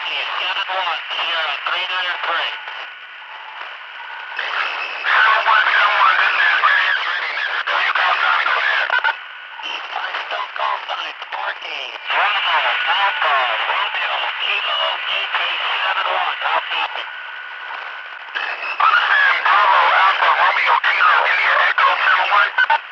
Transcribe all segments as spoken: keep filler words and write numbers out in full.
Sparky, seven one, Sierra, three nine three. seven one seven one, this is ready, readiness. Still you call sign, go ahead. I still call sign, Sparky. Bravo, Alpha, Romeo, Kilo, E T seven one, how copy? Understand, Bravo, Alpha, Romeo, Kilo, India, Echo, seven one.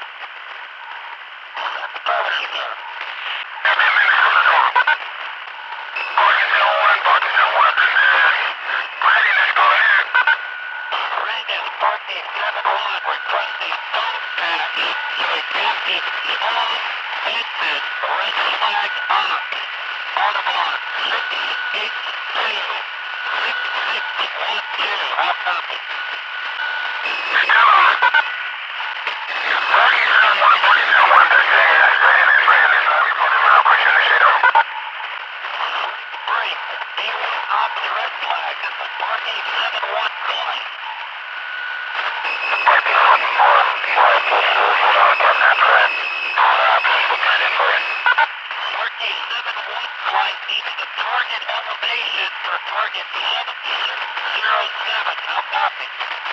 Sparky, sir. Every minute from the door. Barking seven one, Barking seven one, this is readiness, go ahead. Reagan, Sparky, seven one, requesting don't patch. You are captain, small, distance, red flag up. Audubon, six eight two, six six one two, how copy? Still on. Barking seven one, Barking seven one, this is readiness, readiness. I report it now, pushing the shade over. Break, D one off the red flag, this is Sparky seven one calling. Barking seven one, more officials, hold on, get that threat. Hold on, please put that in for it. Sparky seven one flight needs the target elevation for target seven six zero seven, how copy?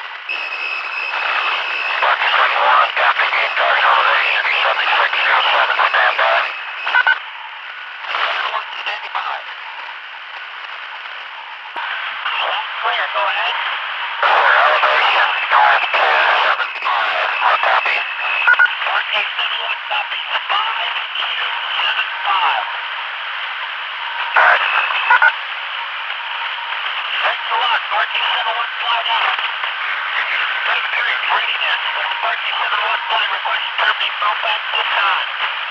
Barking seven one, copy, gain target elevation, seven six zero seven, stand by. seven one standing by. All clear, go ahead. Clear elevation, five two seven five, how copy? Sparky seven one copy, five two seven five. Alright. Thanks a lot, Sparky seven one flight out. Thank you, readiness. Sparky seven one flight request, turn me back this time.